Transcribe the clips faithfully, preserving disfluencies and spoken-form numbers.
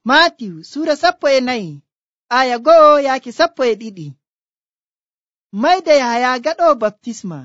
Matiw sura sappo e nayi aya go'o yaaki sappo e ɗiɗi. Mayde Yahaya gaɗo baptisma.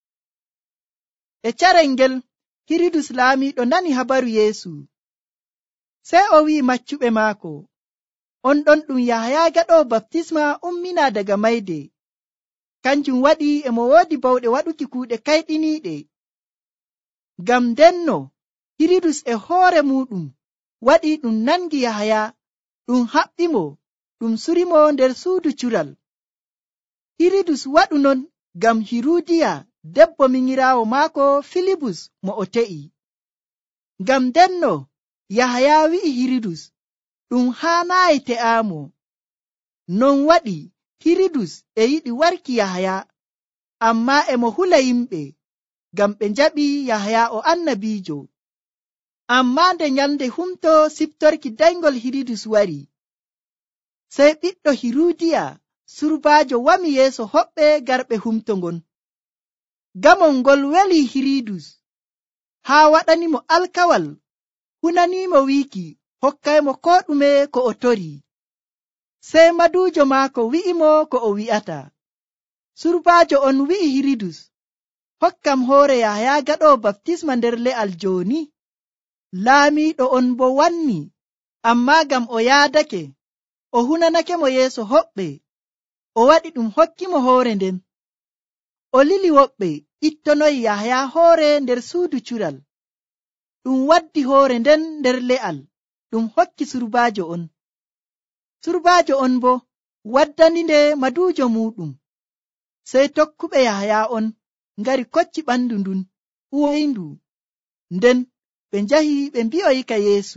E carel ngel Hiridus laamiɗo nani habaru Yeesu. Sey o wi'i maccuɓe maako, on ɗon ɗum Yahaya gaɗo baptisma ummina daga mayde. Kanjum waɗi emo woodi bawɗe waɗuki kuuɗe kayɗiniiɗe. Ngam ndenno Hiridus e hoore muɗum waɗi ɗum nangi Yahaya, ɗum haɓɓimo, ɗum surimo nder suudu cural. Hiridus waɗu non ngam Hirudiya debbo minyiraawo maako Filibus mo o te'i. Ngam ndenno Yahaya wi'i Hiridus ɗum haanaayi te'aamo. Non waɗi Hiridus e yiɗi warki Yahaya, amma emo hula yimɓe ngam ɓe njaɓi Yahaya o annabiijo. Amma nde nyalnde humto siftorki dayngol Hiridus wari, sey ɓiɗɗo Hirudiya surbaajo wami yeeso hoɓɓe garɓe humto ngon. Gamol ngol weli Hiridus haa waɗanimo alkawal, hunanimo wiiki hokkaymo ko ɗume ko o tori. Sey maduujo maako wi'imo ko o wi'ata. Surbaajo on wi'i Hiridus, hokkam hoore Yahaya gaɗo baptisma nder le'al jooni. Laamiiɗo on bo wanni, amma gam o yaadake, o hunanake mo yeeso hoɓɓe, o waɗi ɗum hokkimo hoore nden. O lili woɓɓe ittonoyi Yahaya hoore nder suudu cural. Ɗum waddi hoore nden nder le'al, ɗum hokki surbaajo on. Surbaajo on bo waddani nde maduujo muɗum. Sey tokkuɓe Yahaya on ngari kocci ɓandu ndun uwoyndu, nden ɓe njahi ɓe mbi'oyika Yeesu.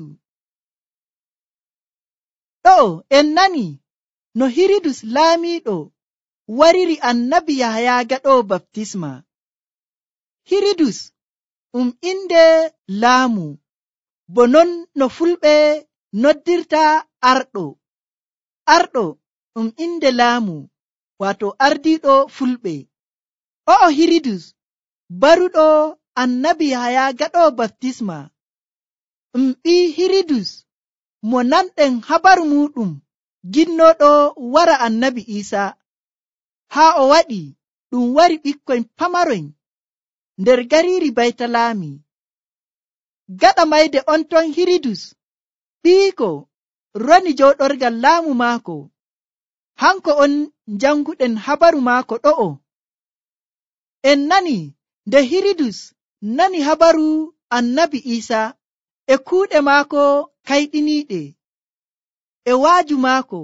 Ɗo en nani no Hiridus laamiiɗo wariri annabi Yahaya gaɗo baptisma. Hiridus ɗum inde laamu, bo non no fulɓe noddirta arɗo. Arɗo ɗum inde laamu, wato ardiiɗo fulɓe. O'o Hiridus baruɗo annabi Yahaya gaɗo baptisma, ɗum ɓii Hiridus mo nanɗen habaru muɗum ginnoɗo wara annabi Isa. Haa o waɗi ɗum wari ɓikkoy pamaroyn nder gariiri Baytalami. Gaɗa mayde on ton Hiridus ɓiiko roni jooɗorgal laamu maako. Hanko on janguɗen habaru maako ɗo'o. En nani nde Hiridus nani habaru annabi Isa e kuuɗe maako kayɗiniiɗe e waaju maako,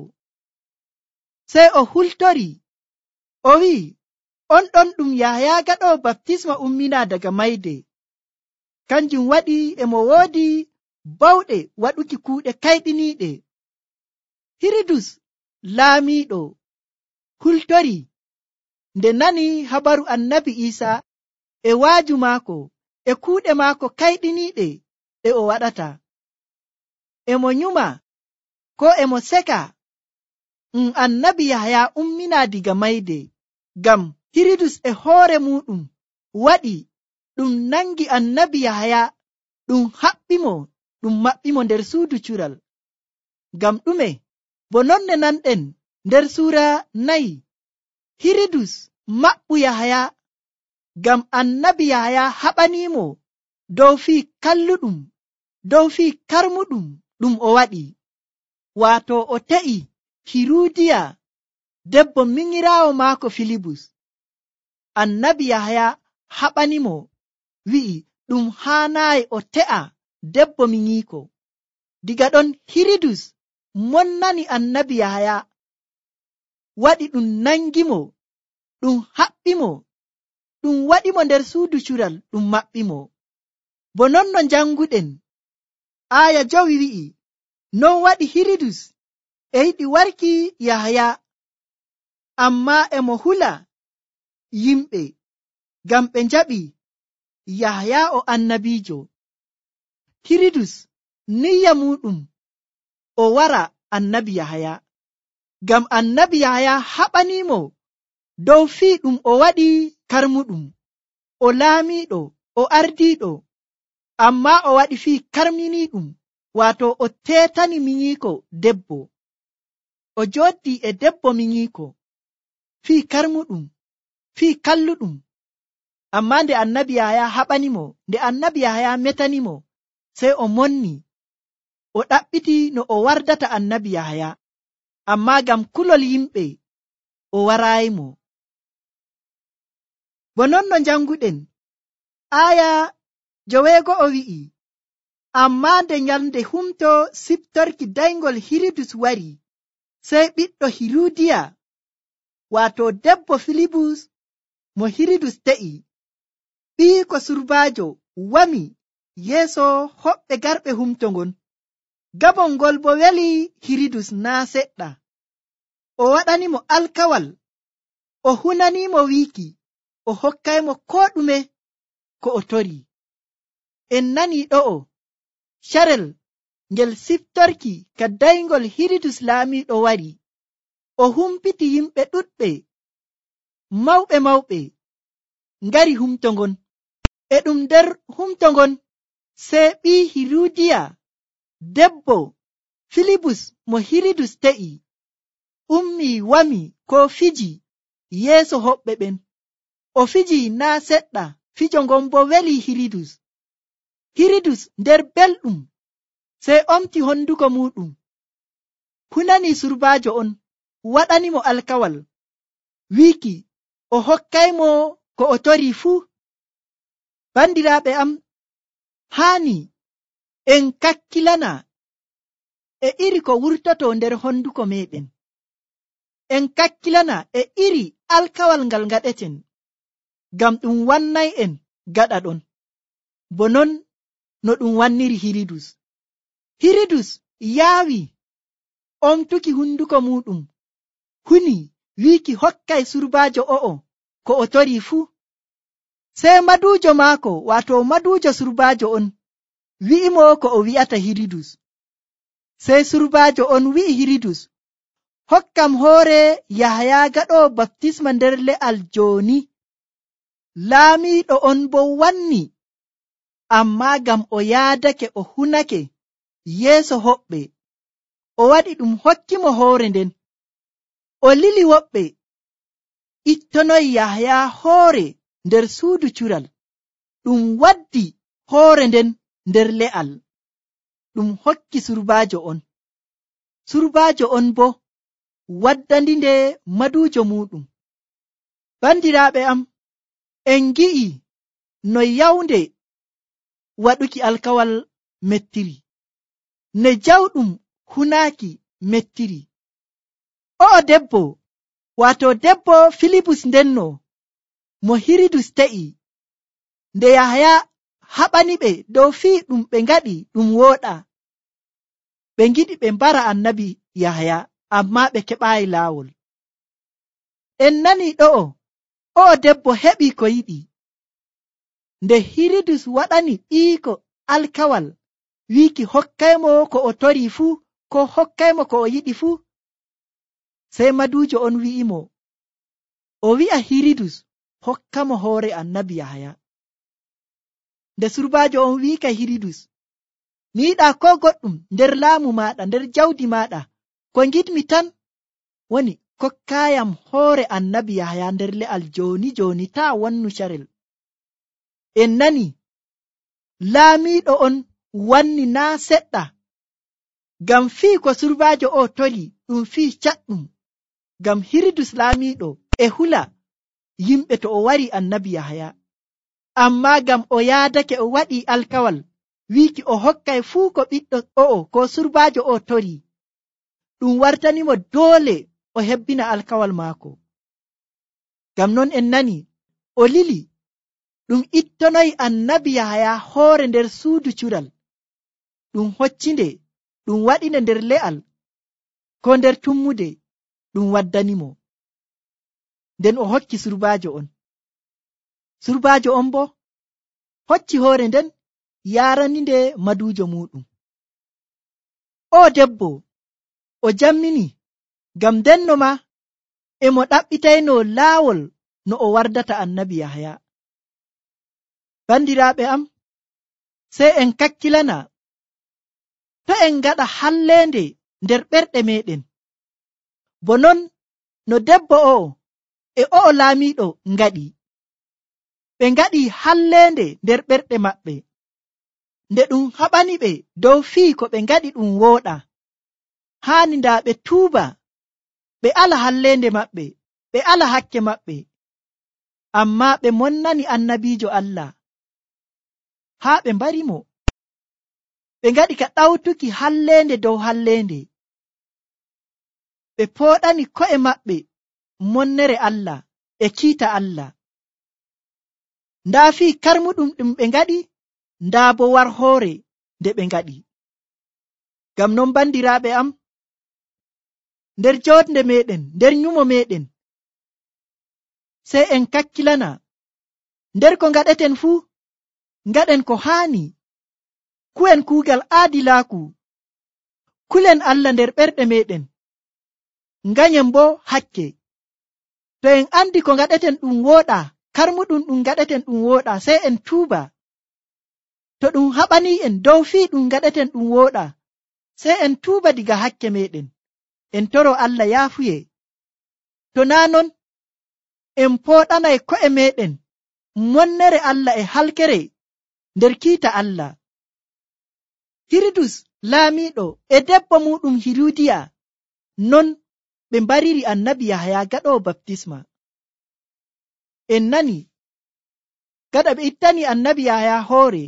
sey o hultori, o wi'i, on ɗon ɗum Yahaya gaɗo baptisma ummina daga mayde. Kanjum waɗi emo woodi bawɗe waɗuki kuuɗe kayɗiniiɗe. Hiridus laamiiɗo hultori nde nani habaru annabi Isa e waaju maako e kuuɗe maako kayɗiniiɗe ɗe o waɗata. Emo nyuma ko emo seka um annabi Yahaya ummina diga mayde, ngam Hiridus e hoore muɗum waɗi ɗum nangi annabi Yahaya, ɗum haɓɓimo, ɗum maɓɓimo nder suudu cural. Ngam ɗume? Bo nonne nanɗen nder suura nayi, Hiridus maɓɓu Yahaya ngam annabi Yahaya haɓanimo dow fii kalluɗum, dow fii karmuɗum ɗum o waɗi. Waato o te'i Hirudiya debbo minyiraawo maako Filibus. Annabi Yahaya haɓanimo, wi'i ɗum haanaayi o te'a debbo minyiiko. Diga ɗon Hiridus monnani annabi Yahaya, waɗi ɗum nangimo, ɗum haɓɓimo, ɗum waɗimo nder suudu cural, ɗum maɓɓimo. Bo nonno janguɗen aya jowi wi'i, non waɗi Hiridus e yiɗi warki Yahaya, amma emo hula yimɓe ngam ɓe njaɓi Yahaya o annabiijo. Hiridus niyya muɗum o wara annabi Yahaya, ngam annabi Yahaya haɓanimo dow fii ɗum o waɗi karmuɗum, o laamiiɗo, o ardiiɗo, amma o waɗi fii karminiiɗum. wato o tetani minyiko debbo, o joddi e debbo minyiko fii karmuɗum fii kalluɗum. Amma nde annabi Yahaya haɓanimo, nde annabi Yahaya metanimo, sey o monni, o ɗaɓɓiti no o wardata annabi Yahaya, amma gam kulol yimɓe o warayimo. Bo non no janguɗen, aya joweego o wi'i, amma nde nyalnde humto siftorki daygol Hiridus wari, sey ɓiɗɗo Hirudiya, wato debbo Filibus mo Hiridus te'i, ɓii ko surbaajo, wami yeeso hoɓɓe garɓe humto ngon. Gabon ngol bo weli Hiridus naa seɗɗa. O waɗanimo alkawal, o hunanimo wiiki o hokkaymo ko ɗume ko o tori. En nani ɗo'o carel ngel siftorki ka daygol Hiridus laamiɗo wari, o humpiti yimɓe ɗuɗɓe mawɓe mawɓe ngari humto ngon. E ɗum nder humto ngon sey ɓii Hirudiya, debbo Filibus mo Hiridus te'i, ummi wami ko fiji yeeso hoɓɓe ɓen. O fiji naa seɗɗa, fijo ngon bo weli Hiridus. Hiridus nder belɗum sey omti honduko muɗum, hunani surbaajo on, waɗanimo alkawal, wiiki o hokkaymo ko o tori fuu. Bandiraaɓe am, haani en kakkilana e iri ko wurtoto nder honduko meɗen. En kakkilana e iri alkawal ngal ngaɗeten, ngam ɗum wannay en gaɗa ɗon, bo non no ɗum wanniri Hiridus. Hiridus yaawi omtuki hunduko muɗum, huni wiiki hokkay surbaajo o'o ko o tori fuu. Sey maduujo maako, wato maduujo surbaajo on, wi'imo ko o wi'ata Hiridus. Sey surbaajo on wi'i Hiridus, hokkam hoore Yahaya gaɗo baptisma nder le'al jooni. Laamiiɗo on bo wanni, amma gam o yaadake o hunake yeeso hoɓɓe, o waɗi ɗum hokkimo hoore nden. O lili woɓɓe, ittonoy Yahaya hoore nder suudu cural, ɗum waddi hoore nden nder le'al, ɗum hokki surbaajo on. Surbaajo on bo waddandi nde maduujo muɗum. Bandiraaɓe am, en gi'i no yawnde waɗuki alkawal mettiri, ne jawɗum hunaaki mettiri. O'o debbo, wato debbo Filibus ndenno mo Hiridus te'i, nde Yahaya haɓani ɓe dow fii ɗum ɓe ngaɗi ɗum wooɗa, ɓe ngiɗi ɓe mbara annabi Yahaya, amma ɓe keɓaayi laawol. En nani ɗo'o, o'o debbo heɓi ko yiɗi. Nde Hiridus waɗani ɓiiko alkawal, wiiki hokkaymo ko o tori fuu, ko hokkaymo ko o yiɗi fuu, sey maduujo on wi'imo, o wi'a Hiridus hokkamo hoore annabi Yahaya. Nde surbaajo on wi'ika Hiridus, mi yiɗa ko goɗɗum nder laamu maɗa, nder jawdi maɗa, ko ngidmi tan woni kokkayam hoore annabi Yahaya nder le'al jooni jooni, taa wannu carel. En nani laamiiɗo on wanni naa seɗɗa, ngam fii ko surbaajo o tori ɗum fii caɗɗum, ngam Hiridus laamiiɗo e hula yimɓe to o wari annabi Yahaya. Amma gam o yaadake o waɗi alkawal, wiiki o hokkay fuu ko ɓiɗɗo o'o ko surbaajo o tori, ɗum wartanimo doole o hebbina alkawal maako. Gam non en nani o lili ɗum ittonoy annabi Yahaya hoore nder suudu cural, ɗum hoccinde, ɗum waɗine nder le'al ko nder tummude, ɗum waddanimo. Nden o hokki surbaajo on. Surbaajo on bo hocci hoore nden yarani nde maduujo muɗum. O debbo o jammini, ngam ndenno ma emo ɗaɓɓitayno laawol no o wardata annabi Yahaya. Bandiraaɓe am, sey en kakkilana to en ngaɗa hallende nder ɓerɗe meɗen, bo non no debbo o e o'o laamiɗo ngaɗi. Ɓe ngaɗi hallende nder ɓerɗe maɓɓe, nde ɗum haɓani ɓe dow fii ko ɓe ngaɗi ɗum wooɗa. Haani nda ɓe tuuba, ɓe ala hallende maɓɓe, ɓe ala hakke maɓɓe, amma ɓe monnani annabiijo Allah haa ɓe mbari mo. Ɓe ngaɗi ka ɗawtuki hallende dow hallende. Ɓe pooɗani ko'e maɓɓe monnere Allah e kiita Allah. Ndaa fii karmuɗum ɗum ɓe ngaɗi, ndaa bo war hoore nde ɓe ngaɗi. Ngam non bandiraaɓe am, nder jootnde meɗen, nder nyumo meɗen, sey en kakkilana, nder ko ngaɗeten fuu, ngaɗen ko haani, ku'en kuugal aadilaaku, kulen Allah nder ɓerɗe meɗen, nganyen bo hakke. To en andi ko ngaɗeten ɗum wooɗa, karmuɗum ɗum ngaɗeten ɗum wooɗa, sey en tuuba. To ɗum haɓani en dow fii ɗum ngaɗeten ɗum wooɗa, sey en tuuba diga hakke meɗen, en toro Allah yaafuye. To naa non, en pooɗanay ko'e meɗen monnere Allah e halkere nder kiita Allah. Hiridus laamiɗo e debbo muɗum Hirudiya non ɓe mbariri annabi Yahaya gaɗowo baptisma. En nani, gaɗa ɓe ittani annabi Yahaya hoore,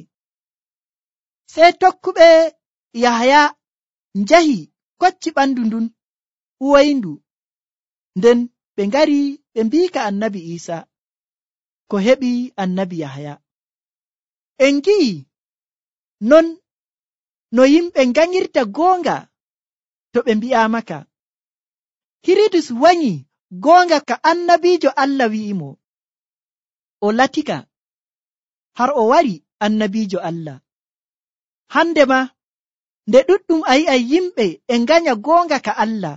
sey tokkuɓe Yahaya njahi kocci ɓandu ndun uwoyndu, nden ɓe ngari ɓe mbiika annabi Isa ko heɓi annabi Yahaya. En gi'i non no yimɓe nganyirta goonga to ɓe mbi'amaka. Hiridus wanyi goonga ka annabiijo Allah wi'imo, o latika har o wari annabiijo Allah. Hande ma nde ɗuɗɗum a yi'ay yimɓe e nganya goonga ka Allah,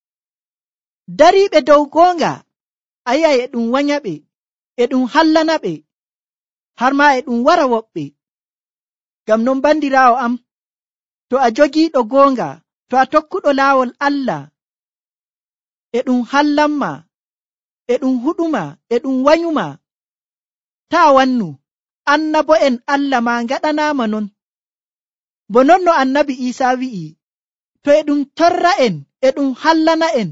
dariiɓe dow goonga a yi'ay e ɗum wanyaɓe, e ɗum hallanaɓe, har ma e ɗum wara woɓɓe. Ngam non bandiraawo am, to a jogiiɗo goonga, to a tokkuɗo laawol Allah, e ɗum hallanma, e ɗum huɗuma, e ɗum wanyuma, taa wannu annabo'en Allah ma ngaɗanaama non. Bo non no annabi Isa wi'i, to e ɗum torra en, e ɗum hallana en,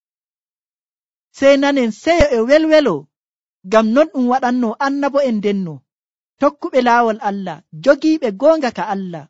sey nanen seyo e welwelo, ngam non ɗum waɗanno annabo'en ndenno, tokkuɓe laawol Allah, jogiiɓe goonga ka Allah.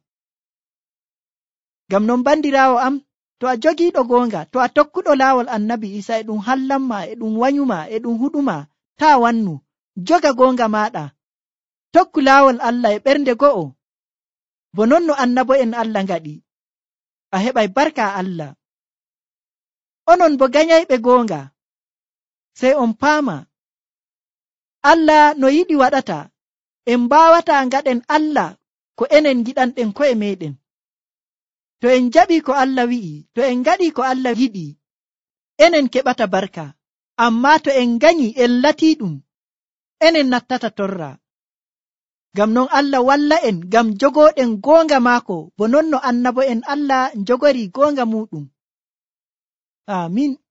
Ngam non bandiraawo am, to a jogiiɗo goonga, to a tokkuɗo laawol annabi Isa, e ɗum hallanma, e ɗum wanyuma, e ɗum huɗuma, taa wannu, joga goonga maɗa, tokku laawol Allah e ɓernde go'o, bo non no annabo'en Allah ngaɗi, a heɓay barka Allah. Onon bo ganyayɓe goonga, sey on paama Allah no yiɗi waɗata, en mbawata ngaɗen Allah ko enen giɗanɗen ko'e meɗen. To en jaɓi ko Allah wi'i, to en ngaɗi ko Allah yiɗi, enen keɓata barka, amma to en ganyi en lati ɗum, enen nattata torra. Ngam non Allah walla en ngam jogoɗen goonga maako, bo non no annabo'en Allah njogori goonga muɗum. Amin.